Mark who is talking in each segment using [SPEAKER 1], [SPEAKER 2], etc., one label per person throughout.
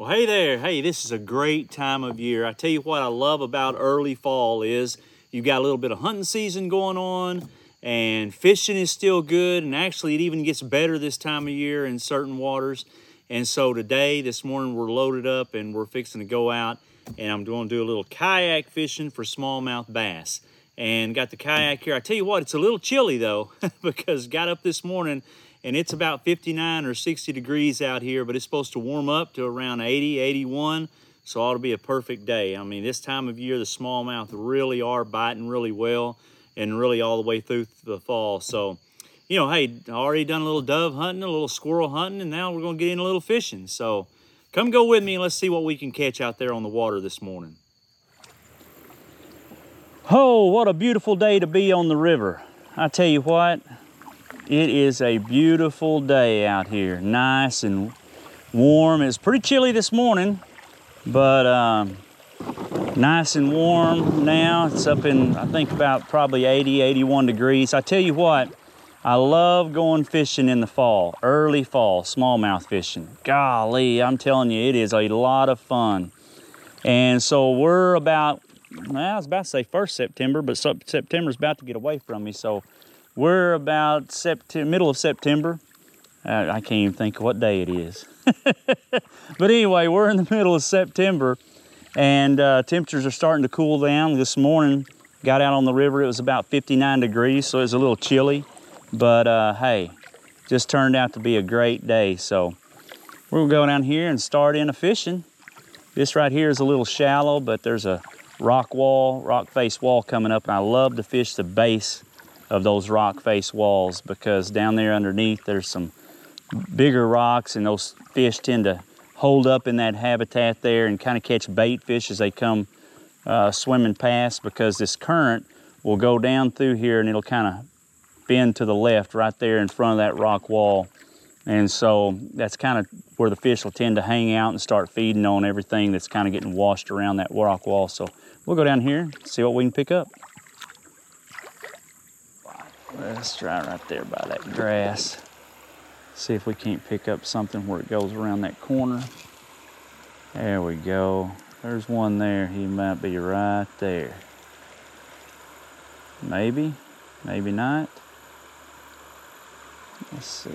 [SPEAKER 1] Well, hey there. Hey, this is a great time of year. I tell you what I love about early fall is you've got a little bit of hunting season going on and fishing is still good. And actually, it even gets better this time of year in certain waters. And so this morning, we're loaded up and we're fixing to go out and I'm going to do a little kayak fishing for smallmouth bass. And got the kayak here. I tell you what, it's a little chilly though, because got up this morning and it's about 59 or 60 degrees out here, but it's supposed to warm up to around 80, 81. So it ought to be a perfect day. I mean, this time of year, the smallmouth really are biting really well and really all the way through the fall. So, you know, hey, already done a little dove hunting, a little squirrel hunting, and now we're gonna get in a little fishing. So come go with me and let's see what we can catch out there on the water this morning. Oh, what a beautiful day to be on the river. I tell you what, it is a beautiful day out here. Nice and warm. It's pretty chilly this morning, but nice and warm now. It's up in, I think, about probably 80, 81 degrees. I tell you what, I love going fishing in the fall, early fall, smallmouth fishing. Golly, I'm telling you, it is a lot of fun. And so we're about, well, I was about to say 1st September, but September's about to get away from me. So we're about middle of September. I can't even think of what day it is. But anyway, we're in the middle of September and temperatures are starting to cool down. This morning, got out on the river, it was about 59 degrees, so it was a little chilly. But hey, just turned out to be a great day. So we'll go down here and start in a fishing. This right here is a little shallow, but there's a rock face wall coming up, and I love to fish the base of those rock face walls because down there underneath there's some bigger rocks and those fish tend to hold up in that habitat there and kind of catch bait fish as they come swimming past, because this current will go down through here and it'll kind of bend to the left right there in front of that rock wall. And so that's kind of where the fish will tend to hang out and start feeding on everything that's kind of getting washed around that rock wall. So we'll go down here and see what we can pick up. Let's try right there by that grass. See if we can't pick up something where it goes around that corner. There we go. There's one there. He might be right there. Maybe, maybe not. Let's see.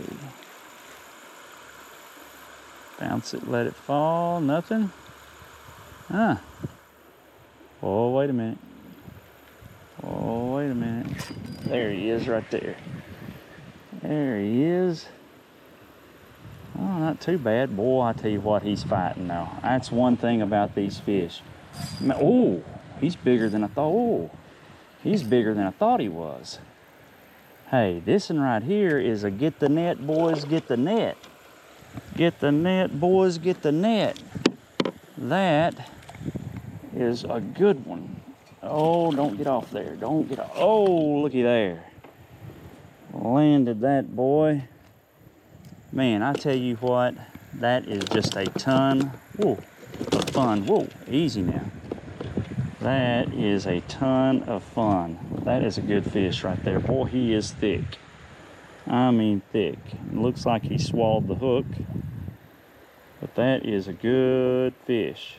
[SPEAKER 1] Bounce it, let it fall, nothing. Oh, wait a minute. Oh, wait a minute. There he is right there. There he is. Oh, not too bad. Boy, I tell you what, he's fighting now. That's one thing about these fish. Oh, he's bigger than I thought. Oh, he's bigger than I thought he was. Hey, this one right here is a get the net, boys, get the net. Get the net, boys, get the net. That is a good one. Oh, don't get off there. Don't get off. Oh, looky there. Landed that boy. Man, I tell you what, that is just a ton of fun. Whoa, easy now. That is a ton of fun. That is a good fish right there. Boy, he is thick. I mean thick. It looks like he swallowed the hook, but that is a good fish.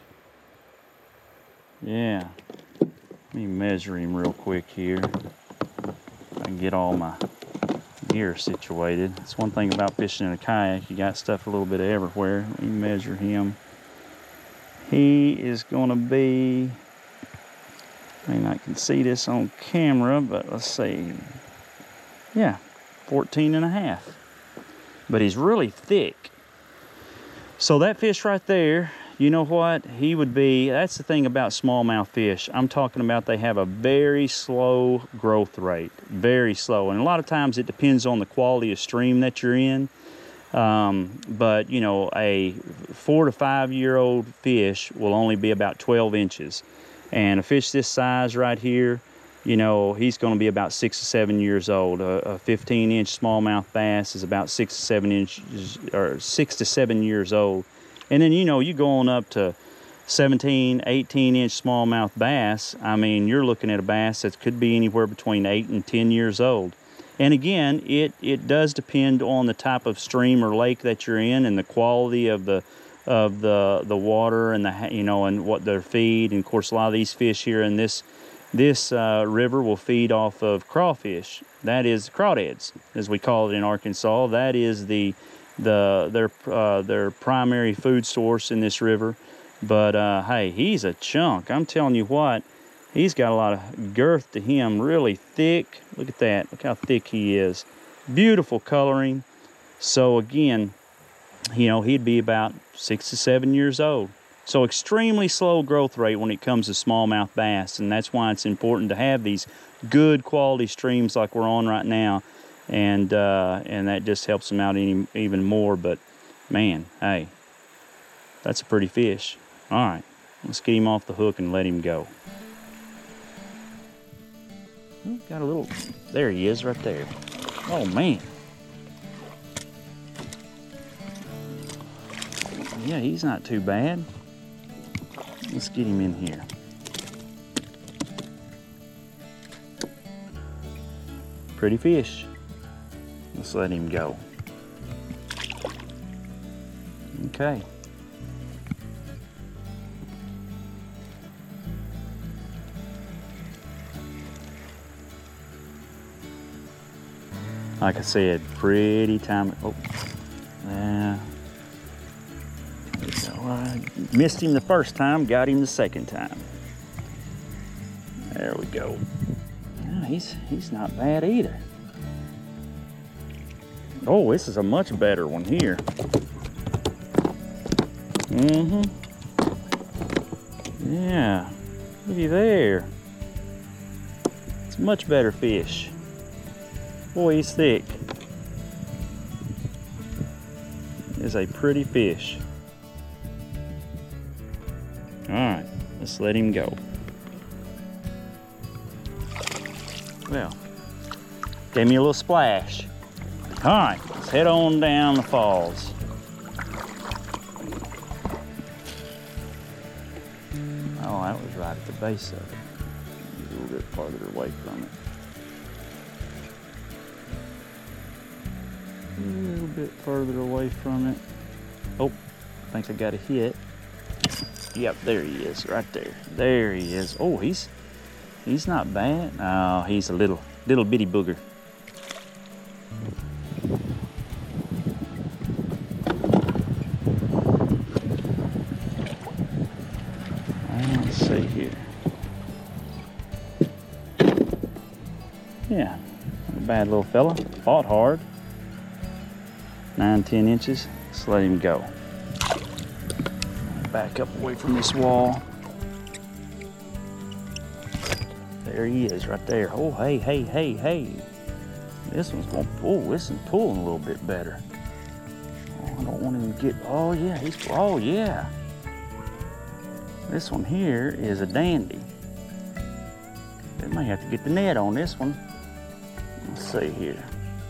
[SPEAKER 1] Yeah. Let me measure him real quick here. I can get all my gear situated. That's one thing about fishing in a kayak. You got stuff a little bit everywhere. Let me measure him. He is going to be, I mean, I can see this on camera, but let's see. Yeah, 14 and a half. But he's really thick. So that fish right there, you know what? He would be, that's the thing about smallmouth fish. I'm talking about they have a very slow growth rate, very slow. And a lot of times it depends on the quality of stream that you're in. But, you know, a 4 to 5 year old fish will only be about 12 inches. And a fish this size right here, you know, he's going to be about 6 to 7 years old. A 15-inch smallmouth bass is about 6 to 7 inches, or 6 to 7 years old. And then, you know, you go on up to 17, 18-inch smallmouth bass. I mean, you're looking at a bass that could be anywhere between 8 and 10 years old. And again, it does depend on the type of stream or lake that you're in and the quality of the the water and and what their feed. And of course, a lot of these fish here in this river will feed off of crawfish. That is crawdads, as we call it in Arkansas. That is their primary food source in this river. But hey, he's a chunk. I'm telling you what, he's got a lot of girth to him, really thick. Look at that. Look how thick he is. Beautiful coloring. So again, he'd be about 6 to 7 years old. So extremely slow growth rate when it comes to smallmouth bass, and that's why it's important to have these good quality streams like we're on right now, and that just helps them out even more. But man, hey, that's a pretty fish. All right, let's get him off the hook and let him go. Got a little, there he is right there. Oh man. Yeah, he's not too bad. Let's get him in here. Pretty fish. Let's let him go. Okay. Like I said, pretty time. Oh, yeah. I missed him the first time, got him the second time. There we go. Yeah, he's not bad either. Oh, this is a much better one here. Yeah, looky there. It's a much better fish. Boy, he's thick. It's a pretty fish. All right, let's let him go. Well, gave me a little splash. All right, let's head on down the falls. Oh, that was right at the base of it. A little bit farther away from it. A little bit further away from it. Oh, I think I got a hit. Yep, there he is, right there. There he is. Oh, he's not bad. Oh, he's a little bitty booger. Let's see here. Yeah, not a bad little fella. Fought hard. 9-10 inches. Let's let him go. Back up away from this wall. There he is right there. Oh, hey. This one's going, this is pulling a little bit better. Oh, I don't want him to get, oh yeah. This one here is a dandy. They may have to get the net on this one. Let's see here.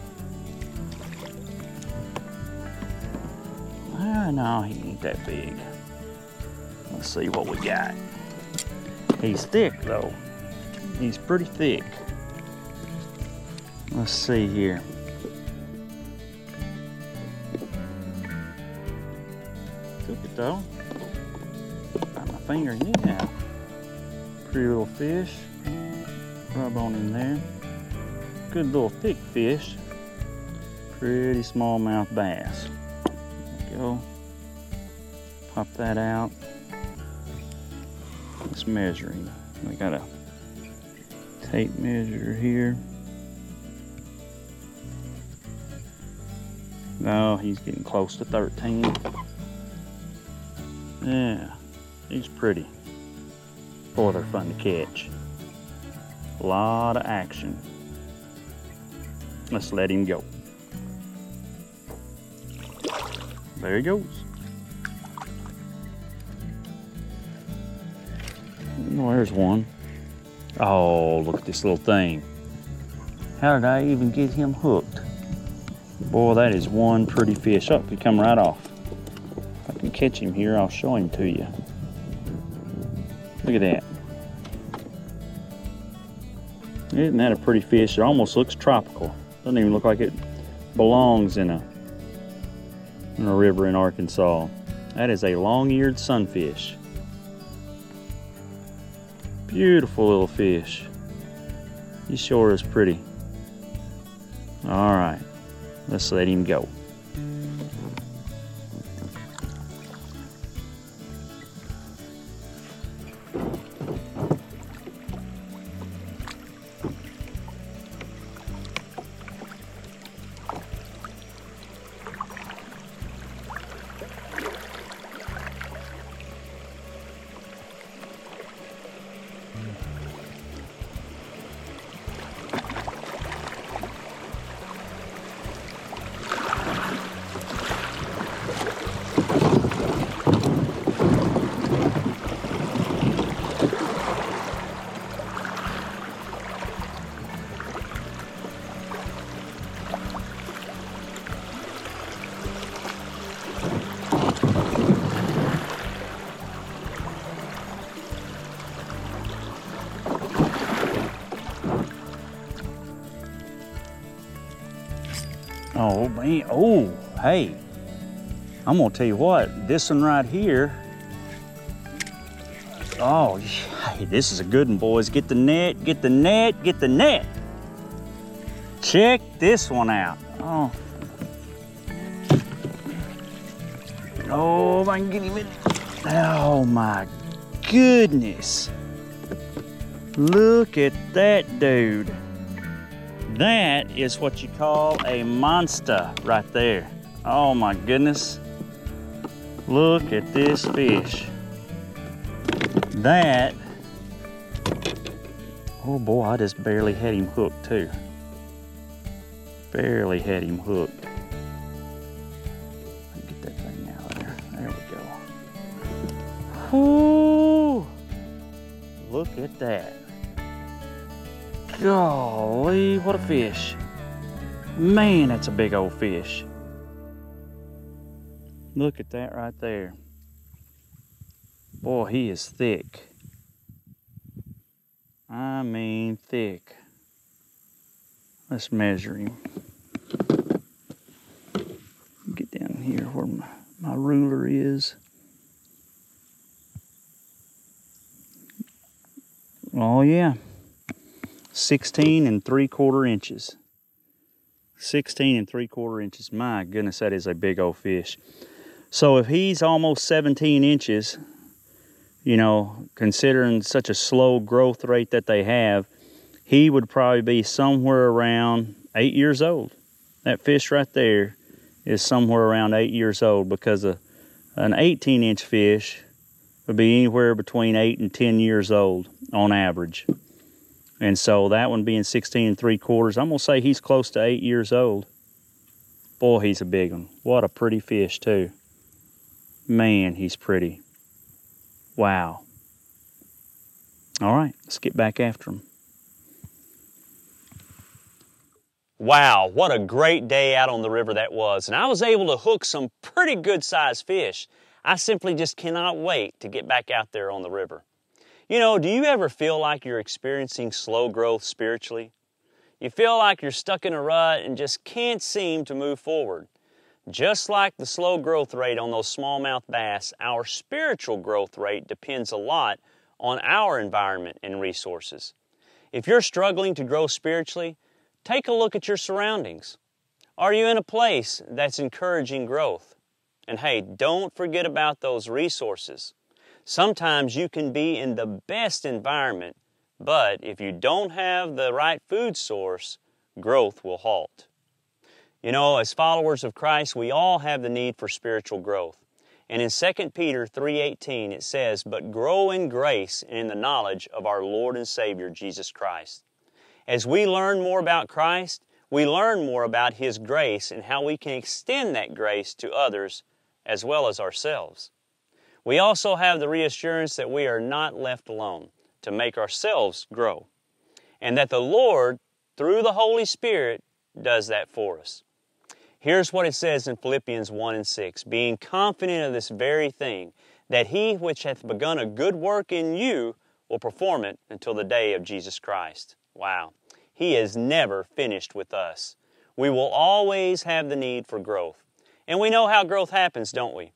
[SPEAKER 1] No, he ain't that big. Let's see what we got. He's thick though. He's pretty thick. Let's see here. Took it though. Got my finger, yeah. Pretty little fish. Rub on in there. Good little thick fish. Pretty smallmouth bass. There we go. Pop that out. Let's measure him. We got a tape measure here. No, he's getting close to 13. Yeah, he's pretty. Boy, they're fun to catch. A lot of action. Let's let him go. There he goes. Oh, there's one. Oh, look at this little thing. How did I even get him hooked? Boy, that is one pretty fish. Oh, he come right off. If I can catch him here, I'll show him to you. Look at that. Isn't that a pretty fish? It almost looks tropical. Doesn't even look like it belongs in a river in Arkansas. That is a long-eared sunfish. Beautiful little fish. He sure is pretty. All right, let's let him go. Oh man, oh, hey, I'm gonna tell you what, this one right here, oh, hey, this is a good one, boys. Get the net, get the net, get the net. Check this one out. Oh, oh, if I can get him in. Oh my goodness. Look at that dude. That is what you call a monster right there. Oh my goodness. Look at this fish. That, oh boy, I just barely had him hooked too. Barely had him hooked. Get that thing out of there. There we go. Whoo! Look at that. Golly, what a fish. Man, that's a big old fish. Look at that right there. Boy, he is thick. I mean thick. Let's measure him. Get down here where my ruler is. Oh yeah. 16 3/4 inches. 16 3/4 inches. My goodness, that is a big old fish. So if he's almost 17 inches, you know, considering such a slow growth rate that they have, he would probably be somewhere around 8 years old. That fish right there is somewhere around 8 years old, because an 18-inch fish would be anywhere between 8 and 10 years old on average. And so that one being 16 3/4, I'm gonna say he's close to 8 years old. Boy, he's a big one. What a pretty fish too. Man, he's pretty. Wow. All right, let's get back after him. Wow, what a great day out on the river that was. And I was able to hook some pretty good sized fish. I simply just cannot wait to get back out there on the river. You know, do you ever feel like you're experiencing slow growth spiritually? You feel like you're stuck in a rut and just can't seem to move forward. Just like the slow growth rate on those smallmouth bass, our spiritual growth rate depends a lot on our environment and resources. If you're struggling to grow spiritually, take a look at your surroundings. Are you in a place that's encouraging growth? And hey, don't forget about those resources. Sometimes you can be in the best environment, but if you don't have the right food source, growth will halt. You know, as followers of Christ, we all have the need for spiritual growth. And in 2 Peter 3:18 it says, "But grow in grace and in the knowledge of our Lord and Savior, Jesus Christ." As we learn more about Christ, we learn more about His grace and how we can extend that grace to others as well as ourselves. We also have the reassurance that we are not left alone to make ourselves grow, and that the Lord, through the Holy Spirit, does that for us. Here's what it says in Philippians 1:6, "Being confident of this very thing, that He which hath begun a good work in you will perform it until the day of Jesus Christ." Wow. He is never finished with us. We will always have the need for growth. And we know how growth happens, don't we?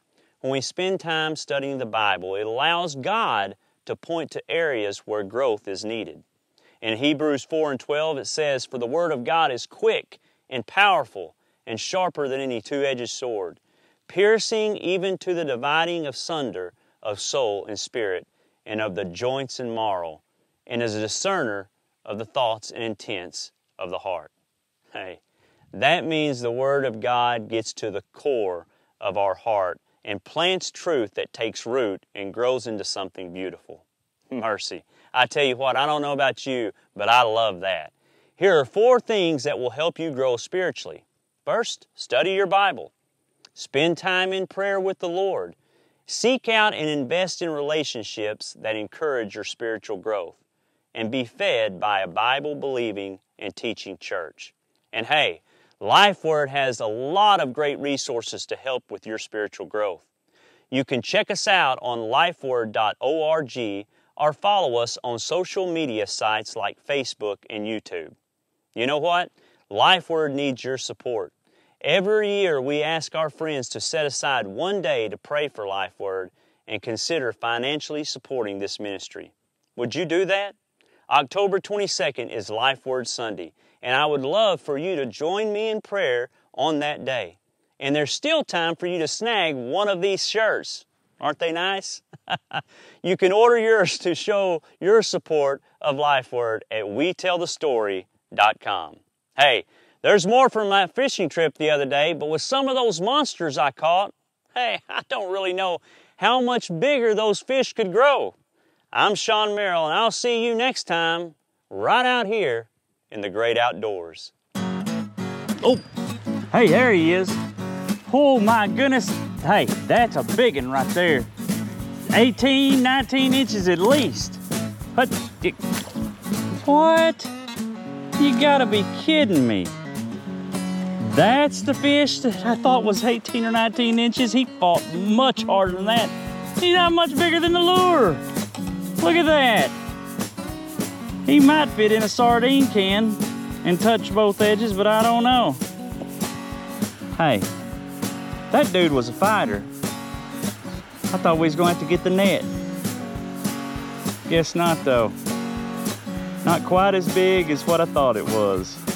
[SPEAKER 1] When we spend time studying the Bible, it allows God to point to areas where growth is needed. In Hebrews 4:12 it says, "For the Word of God is quick and powerful and sharper than any two-edged sword, piercing even to the dividing asunder of soul and spirit, and of the joints and marrow, and is a discerner of the thoughts and intents of the heart." Hey, that means the Word of God gets to the core of our heart and plants truth that takes root and grows into something beautiful. Mercy. I tell you what, I don't know about you, but I love that. Here are 4 things that will help you grow spiritually. First, study your Bible. Spend time in prayer with the Lord. Seek out and invest in relationships that encourage your spiritual growth. And be fed by a Bible-believing and teaching church. And hey, LifeWord has a lot of great resources to help with your spiritual growth. You can check us out on lifeword.org or follow us on social media sites like Facebook and YouTube. You know what? LifeWord needs your support. Every year we ask our friends to set aside one day to pray for LifeWord and consider financially supporting this ministry. Would you do that? October 22nd is LifeWord Sunday, and I would love for you to join me in prayer on that day. And there's still time for you to snag one of these shirts. Aren't they nice? You can order yours to show your support of LifeWord at WeTellTheStory.com. Hey, there's more from my fishing trip the other day, but with some of those monsters I caught, hey, I don't really know how much bigger those fish could grow. I'm Sean Merrill, and I'll see you next time right out here in the great outdoors. Oh, hey, there he is. Oh my goodness. Hey, that's a big one right there. 18, 19 inches at least. What? You gotta be kidding me. That's the fish that I thought was 18 or 19 inches. He fought much harder than that. He's not much bigger than the lure. Look at that. He might fit in a sardine can and touch both edges, but I don't know. Hey, that dude was a fighter. I thought we was going to have to get the net. Guess not though. Not quite as big as what I thought it was.